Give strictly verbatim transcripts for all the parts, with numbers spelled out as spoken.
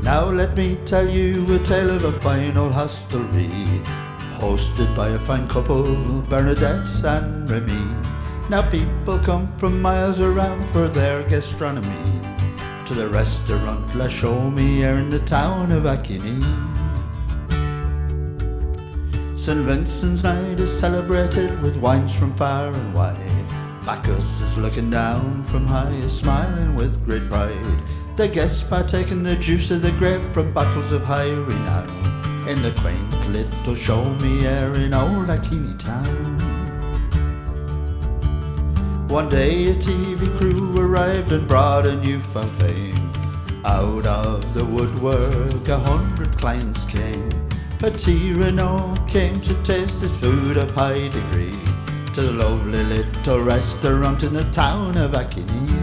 Now let me tell you a tale of a fine old hostelry, hosted by a fine couple, Bernadette and Remy. Now people come from miles around for their gastronomy to the restaurant La Chaumière in the town of Aquigny. Saint Vincent's night is celebrated with wines from far and wide. Bacchus is looking down from high, smiling with great pride. The guests partaking the juice of the grape from bottles of high renown in the quaint little Chaumière in old Aquigny town. One day a T V crew arrived and brought a newfound fame. Out of the woodwork a hundred clients came. Petit Renault came to taste this food of high degree to the lovely little restaurant in the town of Aquigny.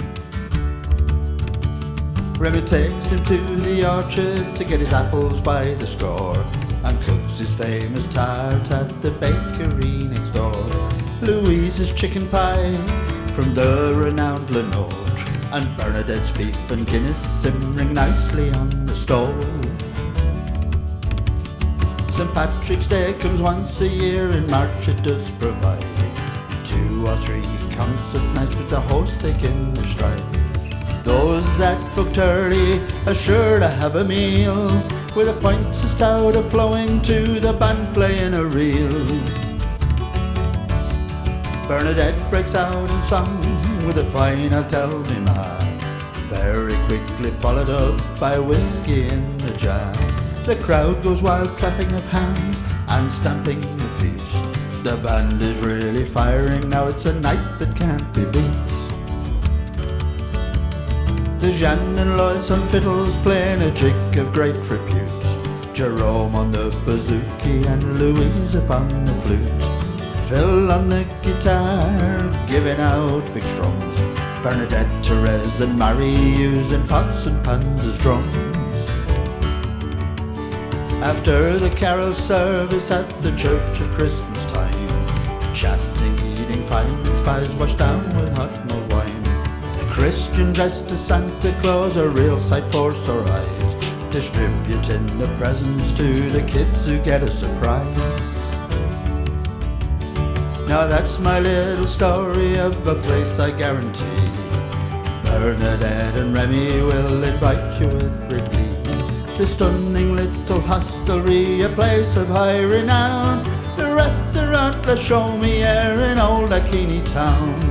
Remy takes him to the orchard to get his apples by the score and cooks his famous tart at the bakery next door. Louise's chicken pie from the renowned Lenôtre, and Bernadette's beef and Guinness simmering nicely on the stove. Saint Patrick's Day comes once a year in March. It does provide two or three concert nights with the host taking their stride. Those that booked early are sure to have a meal with a pint of stout a flowing to the band playing a reel. Bernadette breaks out in song with a fine "I'll tell me ma," very quickly followed up by whiskey in the jar. The crowd goes wild, clapping of hands and stamping their feet. The band is really firing now, it's a night that can't be beat. The Jeanne and Lois on fiddles playing a jig of great repute, Jerome on the bouzouki and Louise upon the flute, Phil on the guitar giving out big strums, Bernadette, Therese and Marie using pots and pans as drums. After the carol service at the church at Christmas time, chatting, eating fine pies washed down with hot mulled wine. Christian dressed as Santa Claus, a real sight for sore eyes, distributing the presents to the kids who get a surprise. Now that's my little story of a place I guarantee Bernadette and Remy will invite you with great glee. The stunning little hostelry, a place of high renown, the restaurant La Chaumière in old Aquigny town.